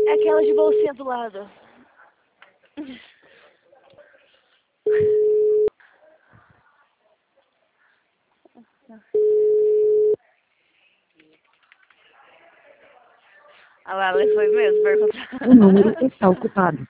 É aquela de bolsinha do lado. Ah lá, ela foi mesmo perguntar. O número está ocupado.